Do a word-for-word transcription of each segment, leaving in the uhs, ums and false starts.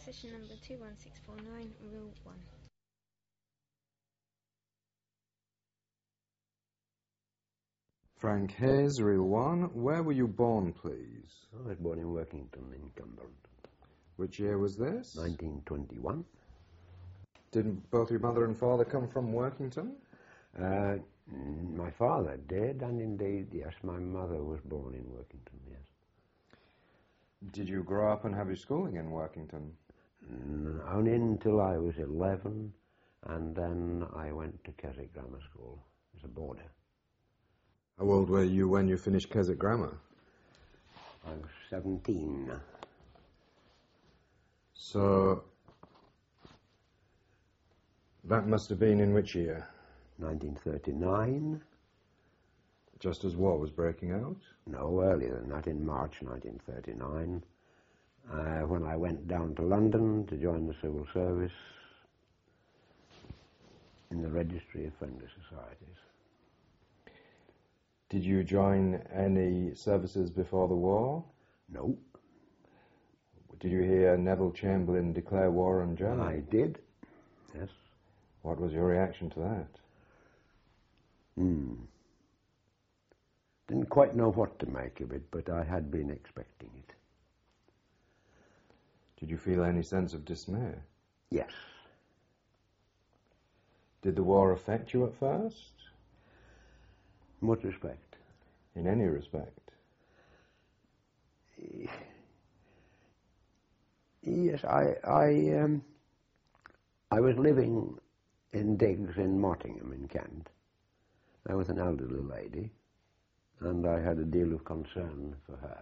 Session number two one six four nine, Rule one. Frank Hayes, Rule one. Where were you born, please? I was born in Workington in Cumberland. Which year was this? nineteen twenty-one. Didn't both your mother and father come from Workington? Uh, my father did, and indeed, yes, my mother was born in Workington, yes. Did you grow up and have your schooling in Workington? Mm, only until I was eleven, and then I went to Keswick Grammar School as a boarder. How old were you when you finished Keswick Grammar? I was seventeen. So, that must have been in which year? nineteen thirty-nine. Just as war was breaking out? No, earlier than that, in March nineteen thirty-nine, uh, when I went down to London to join the civil service in the Registry of Friendly Societies. Did you join any services before the war? No. Did you hear Neville Chamberlain declare war on Germany? I did, yes. What was your reaction to that? Hmm. Didn't quite know what to make of it, but I had been expecting it. Did you feel any sense of dismay? Yes. Did the war affect you at first? In what respect? In any respect? Yes, I, I, um, I was living in digs in Mottingham in Kent. I was an elderly lady, and I had a deal of concern for her.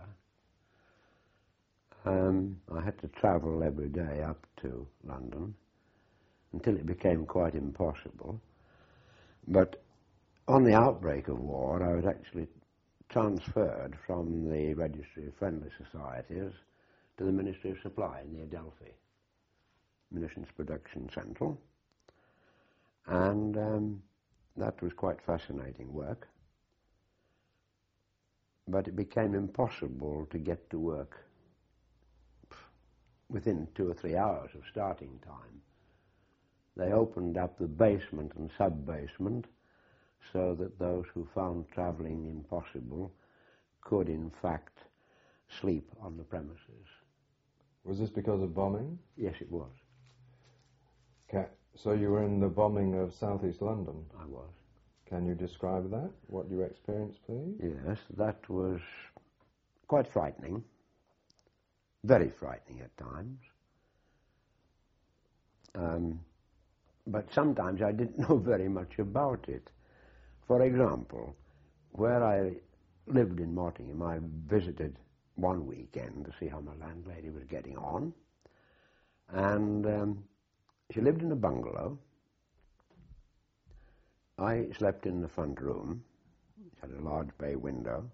Um, I had to travel every day up to London until it became quite impossible. But on the outbreak of war, I was actually transferred from the Registry of Friendly Societies to the Ministry of Supply near Delphi, Munitions Production Central. And um, that was quite fascinating work. But it became impossible to get to work within two or three hours of starting time. They opened up the basement and sub-basement so that those who found travelling impossible could, in fact, sleep on the premises. Was this because of bombing? Yes, it was. Ca- so you were in the bombing of southeast London? I was. Can you describe that? What you experienced, please? Yes, that was quite frightening. Very frightening at times. Um, but sometimes I didn't know very much about it. For example, where I lived in Mottingham, I visited one weekend to see how my landlady was getting on. And um, she lived in a bungalow. I slept in the front room. It had a large bay window.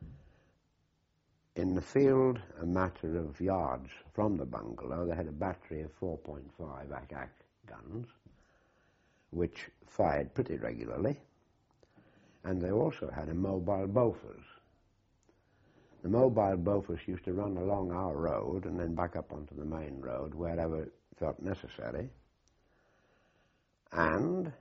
In the field, a matter of yards from the bungalow, they had a battery of four point five A C A C guns, which fired pretty regularly. And they also had a mobile Bofors. The mobile Bofors used to run along our road and then back up onto the main road wherever it felt necessary. And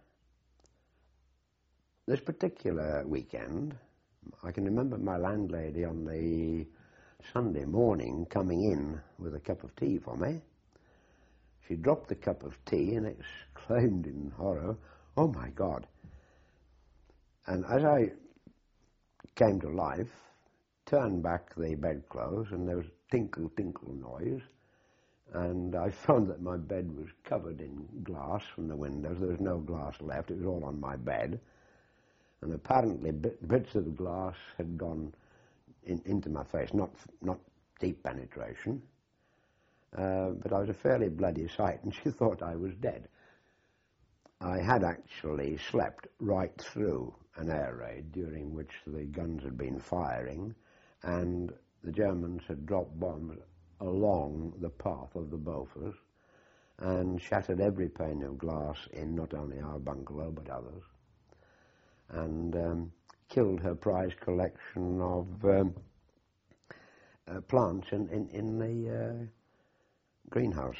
this particular weekend, I can remember my landlady on the Sunday morning coming in with a cup of tea for me. She dropped the cup of tea and exclaimed in horror, "Oh my God." And as I came to life, turned back the bedclothes, and there was tinkle, tinkle noise, and I found that my bed was covered in glass from the windows. There was no glass left. It was all on my bed. And apparently bit, bits of glass had gone in, into my face, not, not deep penetration, uh, but I was a fairly bloody sight, and she thought I was dead. I had actually slept right through an air raid during which the guns had been firing, and the Germans had dropped bombs along the path of the Bofors and shattered every pane of glass in not only our bungalow but others, and um, killed her prize collection of um, uh, plants in, in, in the uh, greenhouse.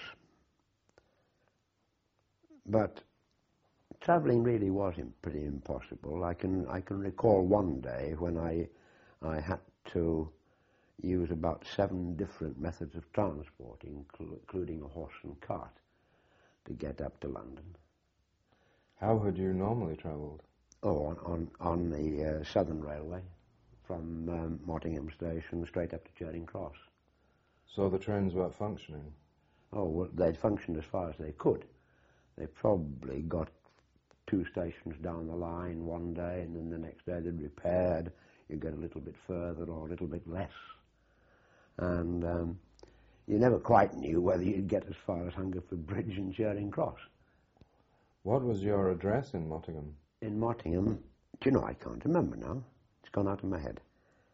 But travelling really was im- pretty impossible. I can I can recall one day when I I had to use about seven different methods of transport, inclu- including a horse and cart, to get up to London. How had you normally travelled? Oh, on on, on the uh, Southern Railway, from um, Mottingham Station straight up to Charing Cross. So the trains weren't functioning? Oh, well, they'd functioned as far as they could. They probably got two stations down the line one day, and then the next day they'd repaired. You'd get a little bit further or a little bit less. And um, you never quite knew whether you'd get as far as Hungerford Bridge and Charing Cross. What was your address in Mottingham? In Mottingham, do you know, I can't remember now. It's gone out of my head.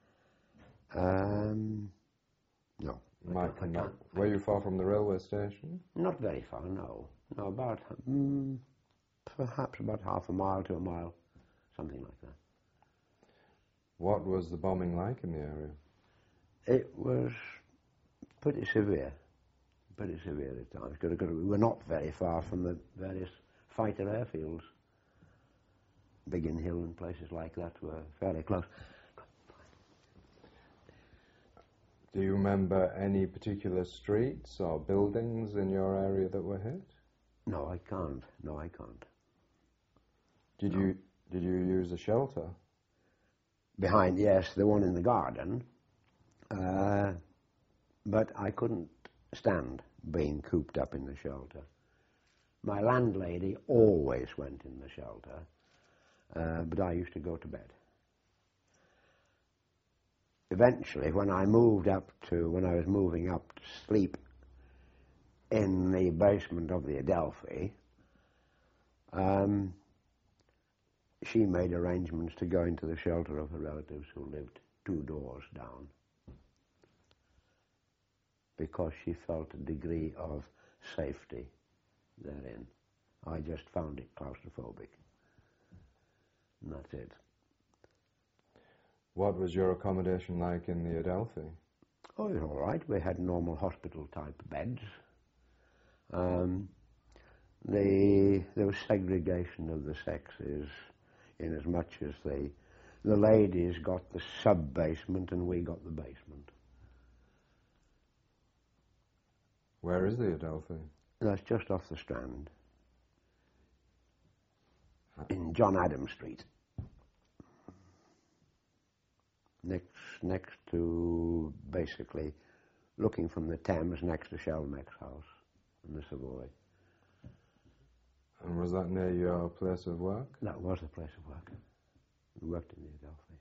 Um, no. Might I come can't- back. Were you far from the railway station? Not very far, no. No, about, mm, perhaps about half a mile to a mile, something like that. What was the bombing like in the area? It was pretty severe, pretty severe at times. Because we were not very far from the various fighter airfields. Biggin Hill and places like that were fairly close. Do you remember any particular streets or buildings in your area that were hit? No, I can't. No, I can't. Did No. you did you use a shelter? Behind, yes, the one in the garden. Uh, but I couldn't stand being cooped up in the shelter. My landlady always went in the shelter, uh, but I used to go to bed. Eventually, when I moved up to, when I was moving up to sleep in the basement of the Adelphi, um, she made arrangements to go into the shelter of her relatives who lived two doors down, because she felt a degree of safety therein. I just found it claustrophobic. And that's it. What was your accommodation like in the Adelphi? Oh, it was all right. We had normal hospital-type beds. Um, the, there was segregation of the sexes, in as much as the, the ladies got the sub-basement and we got the basement. Where is the Adelphi? That's just off the Strand, in John Adams Street. Next, next to, basically, looking from the Thames, next to Shelmeck's house and the Savoy. And was that near your place of work? That was the place of work. We worked in the Adelphi.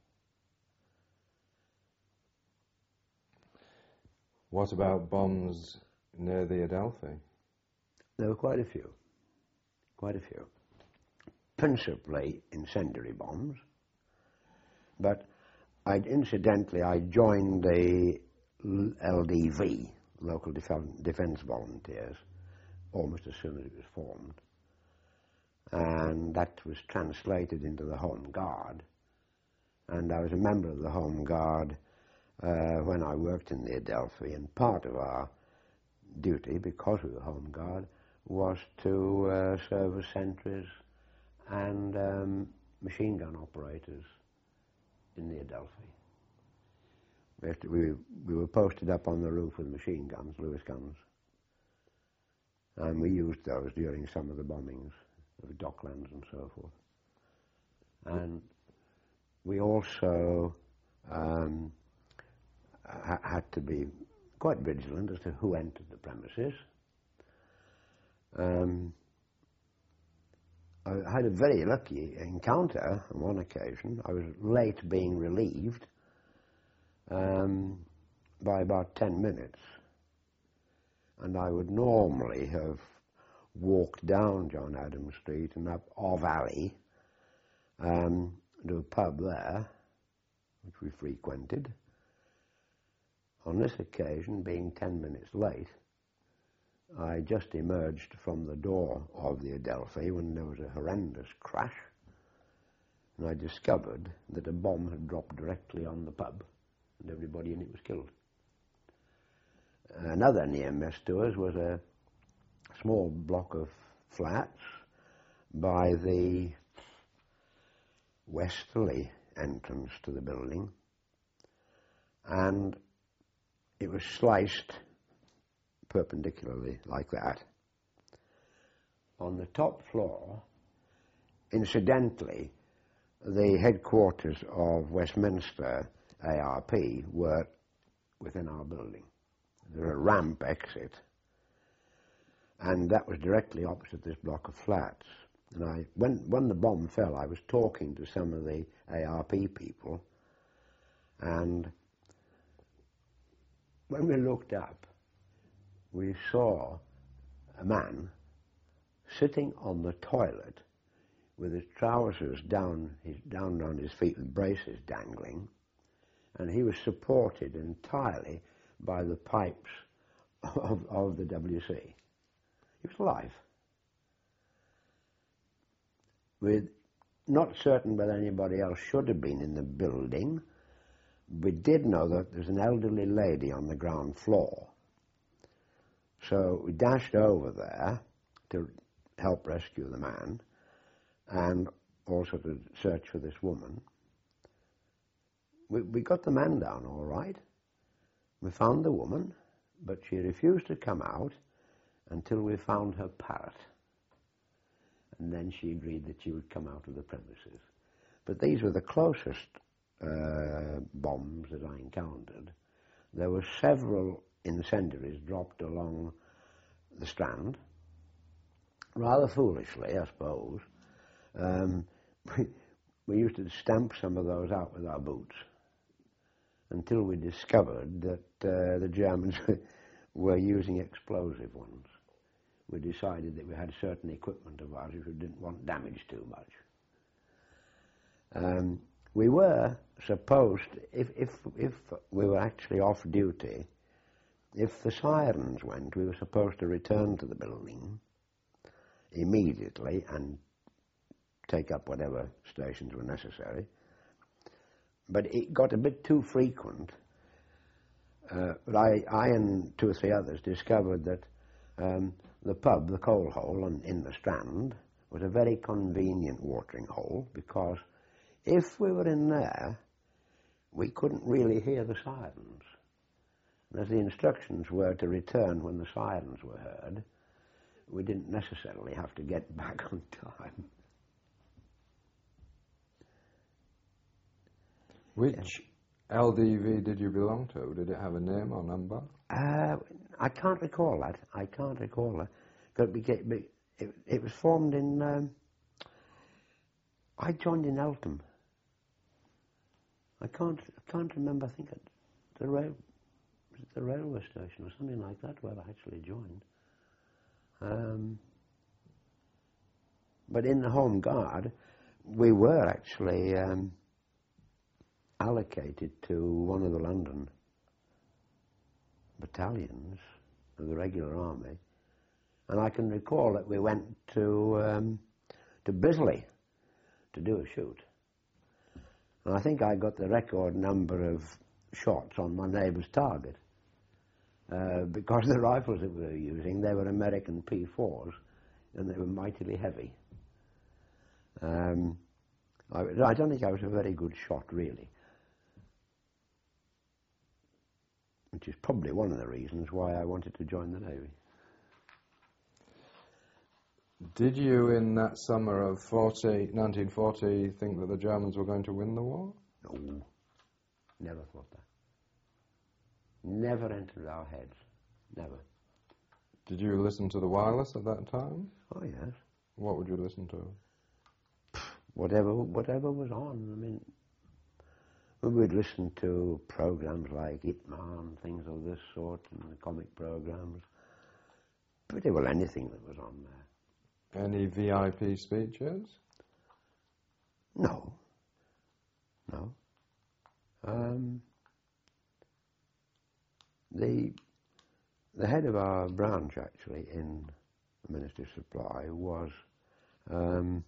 What about bombs near the Adelphi? There were quite a few, quite a few. Principally incendiary bombs, but I incidentally I joined the L D V, Local Def- Defence Volunteers, almost as soon as it was formed, and that was translated into the Home Guard, and I was a member of the Home Guard uh, when I worked in the Adelphi, and part of our duty, because we were Home Guard, was to uh, serve as sentries and um, machine gun operators in the Adelphi. We, had to, we, we were posted up on the roof with machine guns, Lewis guns, and we used those during some of the bombings of Docklands and so forth. And we also um, ha- had to be quite vigilant as to who entered the premises. Um, I had a very lucky encounter on one occasion. I was late being relieved um, by about ten minutes. And I would normally have walked down John Adams Street and up Ov Alley um, to a pub there, which we frequented. On this occasion, being ten minutes late, I just emerged from the door of the Adelphi when there was a horrendous crash, and I discovered that a bomb had dropped directly on the pub, and everybody in it was killed. Another near miss to us was a small block of flats by the westerly entrance to the building, and it was sliced perpendicularly like that. On the top floor, incidentally, the headquarters of Westminster A R P were within our building. There was a ramp exit, and that was directly opposite this block of flats. And I, when, when the bomb fell, I was talking to some of the A R P people, and when we looked up, we saw a man sitting on the toilet with his trousers down, his, down around his feet with braces dangling, and he was supported entirely by the pipes of, of the W C. He was alive. We're not certain whether anybody else should have been in the building. We did know that there's an elderly lady on the ground floor. So we dashed over there to help rescue the man and also to search for this woman. We, we got the man down all right. We found the woman, but she refused to come out until we found her parrot. And then she agreed that she would come out of the premises. But these were the closest uh, bombs that I encountered. There were several incendiaries dropped along the Strand, rather foolishly, I suppose. Um, we, we used to stamp some of those out with our boots until we discovered that uh, the Germans were using explosive ones. We decided that we had certain equipment of ours which we didn't want damaged too much. Um, we were supposed, if, if, if we were actually off duty, if the sirens went, we were supposed to return to the building immediately and take up whatever stations were necessary. But it got a bit too frequent. Uh, but I, I and two or three others discovered that um, the pub, the Coal Hole on, in the Strand, was a very convenient watering hole, because if we were in there, we couldn't really hear the sirens. And as the instructions were to return when the sirens were heard, we didn't necessarily have to get back on time. Which L D V did you belong to? Did it have a name or number? Uh, I can't recall that. I can't recall that. But it, became, it, it was formed in... Um, I joined in Eltham. I can't, I can't remember, I think at the, rail, was it the railway station or something like that where I actually joined. Um, but in the Home Guard, we were actually um, allocated to one of the London battalions of the regular army, and I can recall that we went to um, to Bisley to do a shoot, and I think I got the record number of shots on my neighbour's target, uh, because the rifles that we were using, they were American P fours, and they were mightily heavy. Um, I, I don't think I was a very good shot, really, which is probably one of the reasons why I wanted to join the Navy. Did you, in that summer of nineteen forty, think that the Germans were going to win the war? No, never thought that. Never entered our heads, never. Did you listen to the wireless at that time? Oh, yes. What would you listen to? Whatever, whatever was on. I mean, we would listen to programs like Itman, things of this sort, and the comic programs. Pretty well anything that was on there. Any V I P speeches? No. No. Um, the the head of our branch, actually, in the Ministry of Supply was um,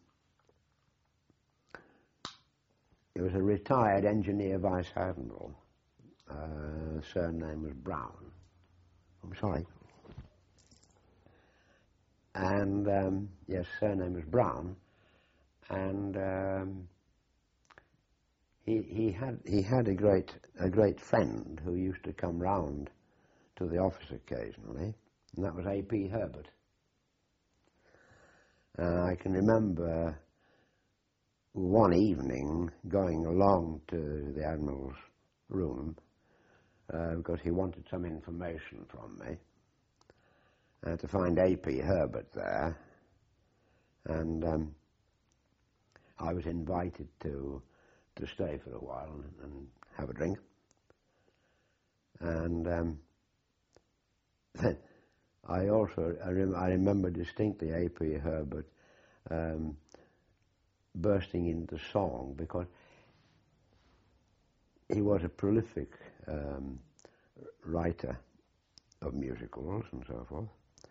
it was a retired engineer vice admiral. Uh, surname was Brown, I'm sorry. And, um, yes, surname was Brown. And um, he, he, had, he had a great, a great friend who used to come round to the office occasionally, and that was A P Herbert. Uh, I can remember one evening going along to the Admiral's room uh, because he wanted some information from me, uh, to find A P Herbert there, and um, I was invited to to stay for a while and, and have a drink. And um, then I also I, rem I remember distinctly A P Herbert um, bursting into song, because he was a prolific um, writer of musicals and so forth.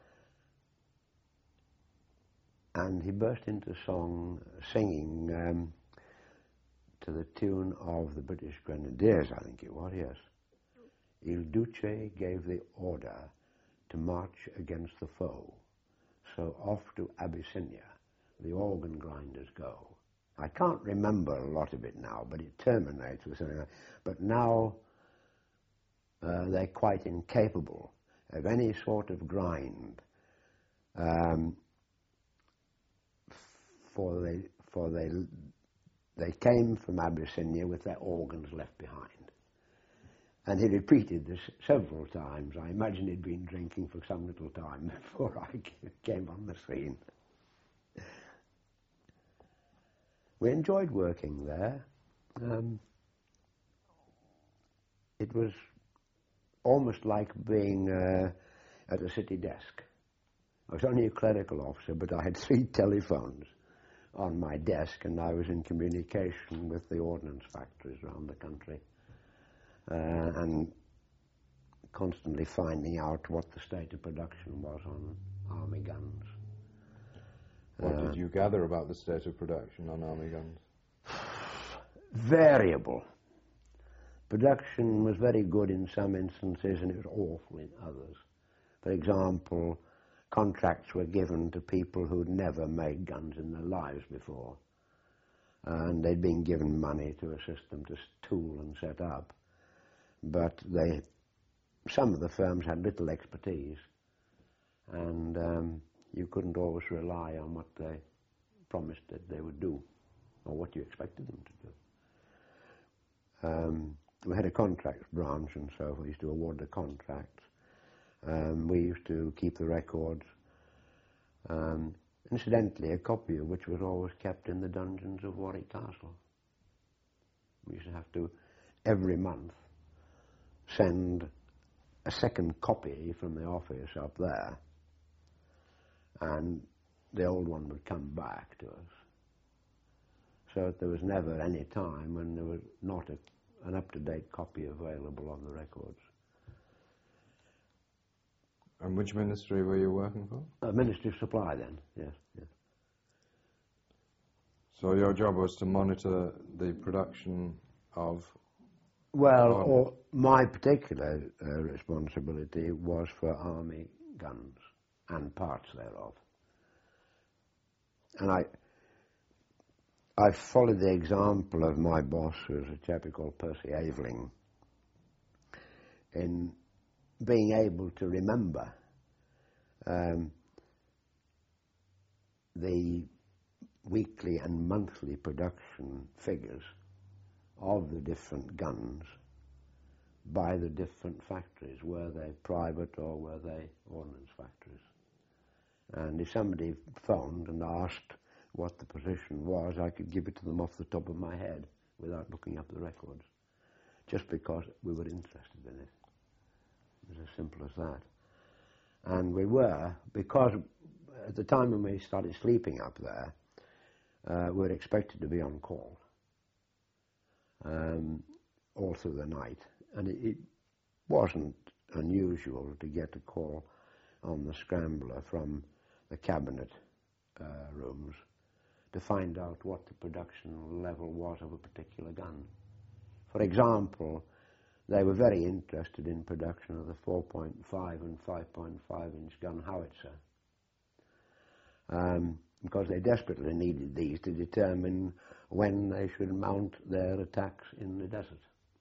And he burst into song singing um, to the tune of the British Grenadiers, I think it was, yes. Il Duce gave the order to march against the foe, so off to Abyssinia the organ grinders go. I can't remember a lot of it now, but it terminates with something like, but now uh, they're quite incapable of any sort of grind, um, for they, for they, they came from Abyssinia with their organs left behind. And he repeated this several times. I imagine he'd been drinking for some little time before I came on the scene. We enjoyed working there. Um, it was almost like being uh, at a city desk. I was only a clerical officer, but I had three telephones on my desk, and I was in communication with the ordnance factories around the country, uh, and constantly finding out what the state of production was on army guns. What uh, did you gather about the state of production on army guns? Variable. Production was very good in some instances and it was awful in others. For example, contracts were given to people who'd never made guns in their lives before, and they'd been given money to assist them to tool and set up, but they, some of the firms had little expertise, and um, you couldn't always rely on what they promised that they would do or what you expected them to do. Um, we had a contracts branch, and so we used to award the contracts. Um, we used to keep the records. Um, incidentally, a copy of which was always kept in the dungeons of Warwick Castle. We used to have to, every month, send a second copy from the office up there, and the old one would come back to us. So there was never any time when there was not a, an up-to-date copy available on the records. And which ministry were you working for? Uh, Ministry of Supply then, yes, yes. So your job was to monitor the production of... Well, or my particular uh, responsibility was for army guns and parts thereof. And I, I followed the example of my boss, who was a chap called Percy Aveling, in being able to remember um, the weekly and monthly production figures of the different guns by the different factories, were they private or were they ordnance factories. And if somebody phoned and asked what the position was, I could give it to them off the top of my head without looking up the records, just because we were interested in it. It was as simple as that. And we were, because at the time when we started sleeping up there, uh, we were expected to be on call um, all through the night. And it, it wasn't unusual to get a call on the scrambler from the cabinet uh, rooms to find out what the production level was of a particular gun. For example, they were very interested in production of the four point five and five point five inch gun howitzer, um, because they desperately needed these to determine when they should mount their attacks in the desert.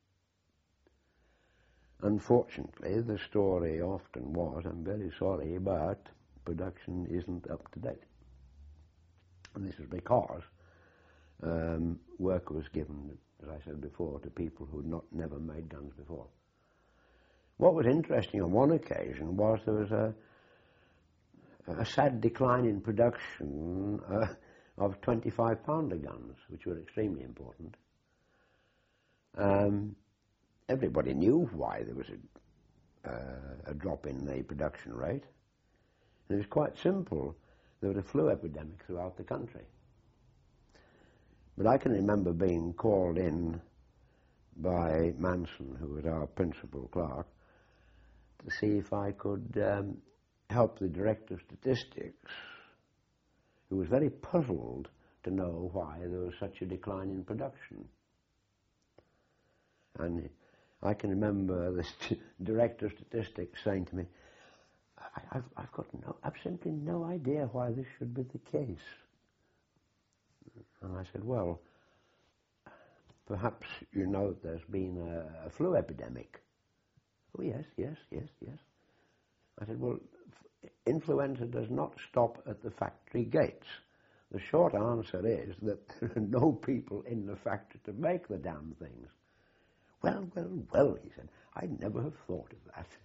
Unfortunately, the story often was, I'm very sorry, but production isn't up to date. And this is because um, work was given, as I said before, to people who had not never made guns before. What was interesting on one occasion was there was a, a sad decline in production uh, of twenty-five pounder guns, which were extremely important. Um, everybody knew why there was a, uh, a drop in the production rate. And it was quite simple. There was a flu epidemic throughout the country. But I can remember being called in by Manson, who was our principal clerk, to see if I could um, help the director of statistics, who was very puzzled to know why there was such a decline in production. And I can remember the st director of statistics saying to me, I, I've, I've got no, I've simply no idea why this should be the case. And I said, well, perhaps you know there's been a, a flu epidemic. Oh, yes, yes, yes, yes. I said, well, influenza does not stop at the factory gates. The short answer is that there are no people in the factory to make the damn things. Well, well, well, he said, I'd never have thought of that.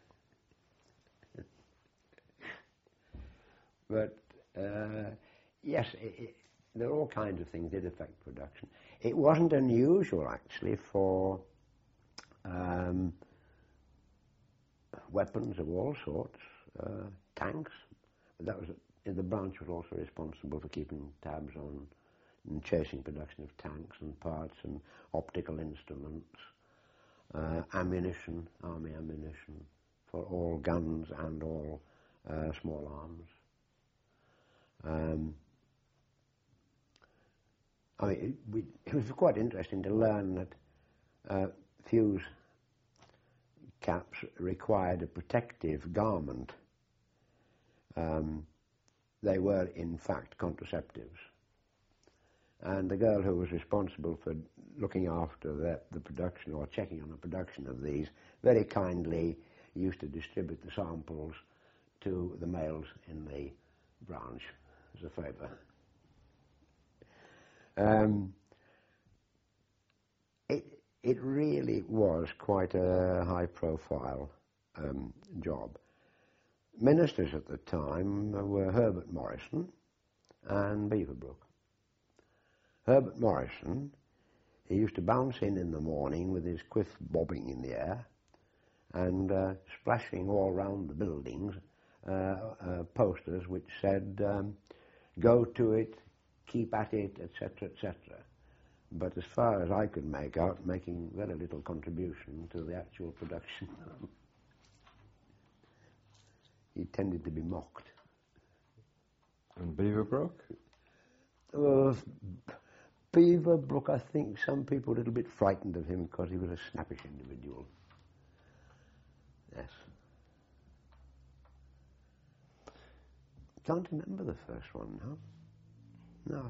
But, uh, yes, it, it, there are all kinds of things that did affect production. It wasn't unusual, actually, for um, weapons of all sorts, uh, tanks. But that was a, the branch was also responsible for keeping tabs on and chasing production of tanks and parts and optical instruments, uh, ammunition, army ammunition for all guns and all uh, small arms. Um, I mean, it, we, it was quite interesting to learn that uh, fuse caps required a protective garment. Um, they were, in fact, contraceptives. And the girl who was responsible for looking after the, the production or checking on the production of these very kindly used to distribute the samples to the males in the branch as a favour. Um, it, it really was quite a high-profile um, job. Ministers at the time were Herbert Morrison and Beaverbrook. Herbert Morrison, he used to bounce in in the morning with his quiff bobbing in the air and uh, splashing all round the buildings uh, uh, posters which said, um, go to it, keep at it, et cetera, et cetera. But as far as I could make out, making very little contribution to the actual production. He tended to be mocked. And Beaverbrook? Uh, Beaverbrook, I think some people were a little bit frightened of him because he was a snappish individual. Yes. Can't remember the first one, huh? No,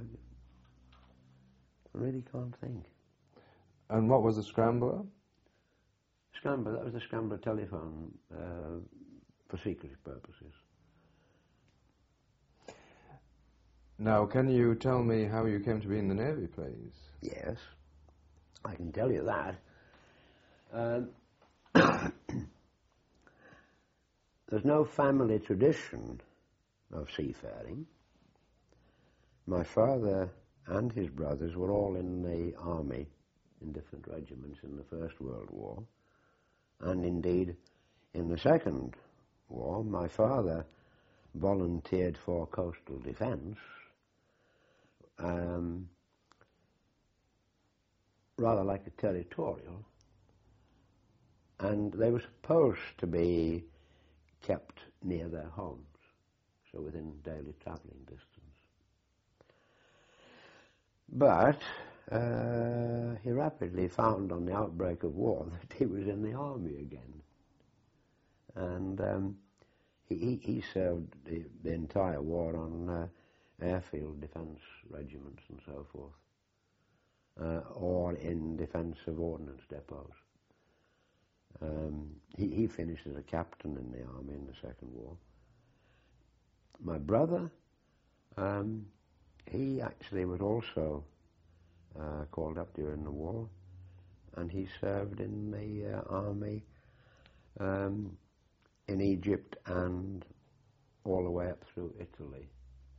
I really can't think. And what was a scrambler? Scrambler, that was the scrambler telephone uh, for secrecy purposes. Now, can you tell me how you came to be in the Navy, please? Yes, I can tell you that. Um, there's no family tradition of seafaring. My father and his brothers were all in the army in different regiments in the First World War, and indeed in the Second War my father volunteered for coastal defence, um, rather like a territorial, and they were supposed to be kept near their homes, so within daily travelling distance. But uh, he rapidly found on the outbreak of war that he was in the army again. And um, he, he, he served the, the entire war on uh, airfield defence regiments and so forth, uh, or in defence of ordnance depots. Um, he, he finished as a captain in the army in the Second War. My brother, um, he actually was also uh, called up during the war, and he served in the uh, army um, in Egypt and all the way up through Italy.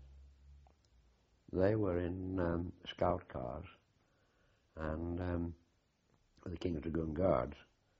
They were in um, scout cars and um, the King's Dragoon Guards,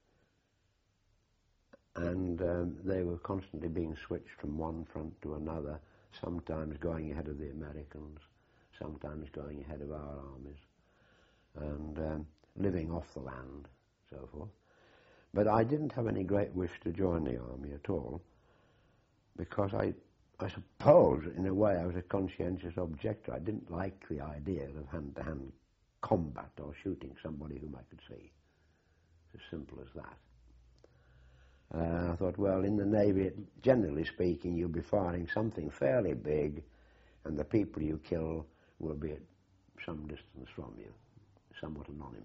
and um, they were constantly being switched from one front to another, sometimes going ahead of the Americans, sometimes going ahead of our armies, and um, living off the land, so forth. But I didn't have any great wish to join the army at all, because I, I suppose, in a way, I was a conscientious objector. I didn't like the idea of hand-to-hand combat or shooting somebody whom I could see. It's as simple as that. Uh, I thought, well, in the Navy, generally speaking, you'll be firing something fairly big, and the people you kill will be at some distance from you, somewhat anonymous.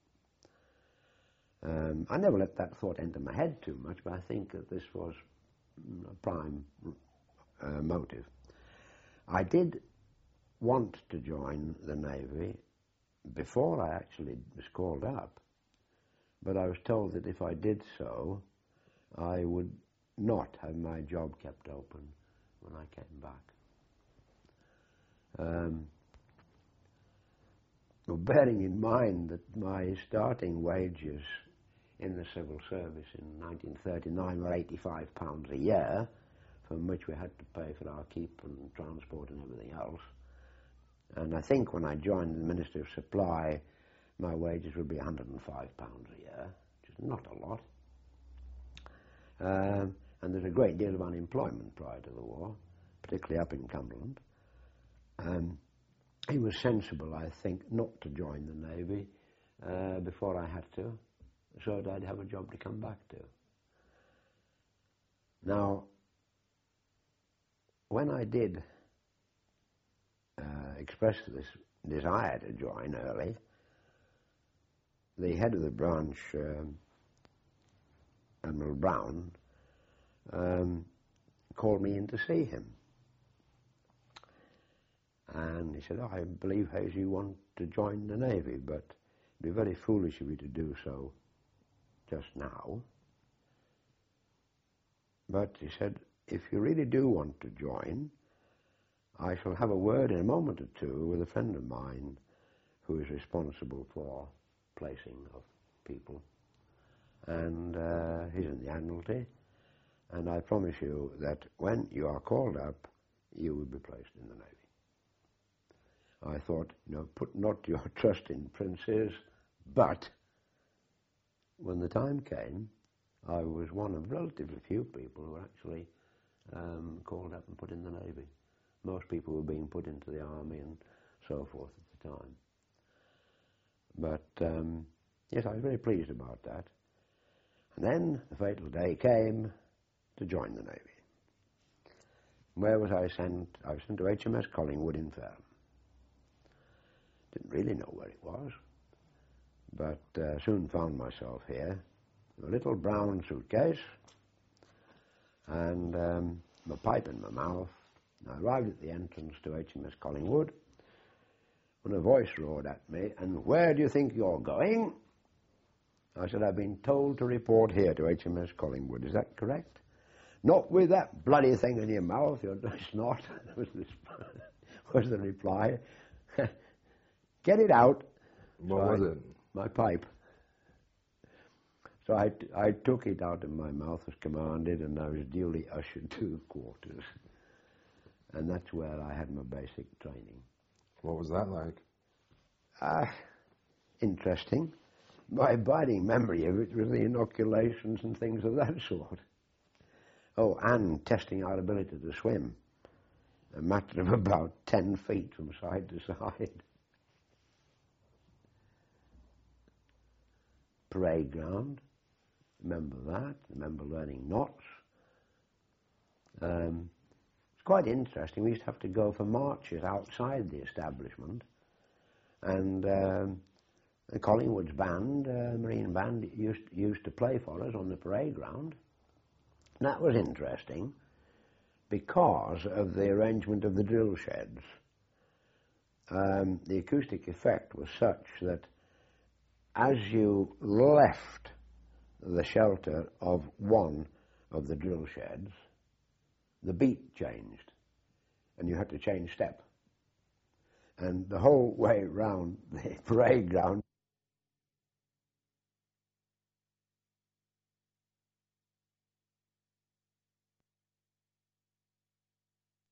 Um, I never let that thought enter my head too much, but I think that this was a prime uh, motive. I did want to join the Navy before I actually was called up, but I was told that if I did so, I would not have my job kept open when I came back. Um, well, bearing in mind that my starting wages in the civil service in nineteen thirty-nine were eighty-five pounds a year, from which we had to pay for our keep and transport and everything else. And I think when I joined the Ministry of Supply, my wages would be one hundred and five pounds a year, which is not a lot. Um, and there's a great deal of unemployment prior to the war, particularly up in Cumberland. Um, it was sensible, I think, not to join the Navy uh, before I had to, so that I'd have a job to come back to. Now, when I did uh, express this desire to join early, the head of the branch, um, Admiral Brown, um, called me in to see him. And he said, oh, I believe, Hayes, you want to join the Navy, but it'd be very foolish of you to do so just now. But he said, if you really do want to join, I shall have a word in a moment or two with a friend of mine who is responsible for placing of people. And uh, he's in the Admiralty, and I promise you that when you are called up, you will be placed in the Navy. I thought, you know, put not your trust in princes, but when the time came, I was one of relatively few people who were actually um, called up and put in the Navy. Most people were being put into the army and so forth at the time. But, um, yes, I was very pleased about that. And then the fatal day came to join the Navy. Where was I sent? I was sent to H M S Collingwood in Fareham. Didn't really know where it was, but uh, soon found myself here, a little brown suitcase, and um, my pipe in my mouth. I arrived at the entrance to H M S Collingwood, when a voice roared at me, and where do you think you're going? I said, I've been told to report here to H M S Collingwood. Is that correct? Not with that bloody thing in your mouth, you're just not, was, this, was the reply. Get it out. What so was I, it? My pipe. So I, I took it out of my mouth as commanded, and I was duly ushered to quarters. And that's where I had my basic training. What was that like? Ah, interesting. My abiding memory of it was the inoculations and things of that sort. Oh, and testing our ability to swim. A matter of about ten feet from side to side. parade ground. Remember that. Remember learning knots. Um, it's quite interesting. We used to have to go for marches outside the establishment, and um, the Collingwood's band, uh, Marine Band, used used to play for us on the parade ground. And that was interesting because of the arrangement of the drill sheds. Um, the acoustic effect was such that as you left the shelter of one of the drill sheds, the beat changed, and you had to change step. And the whole way round the parade ground,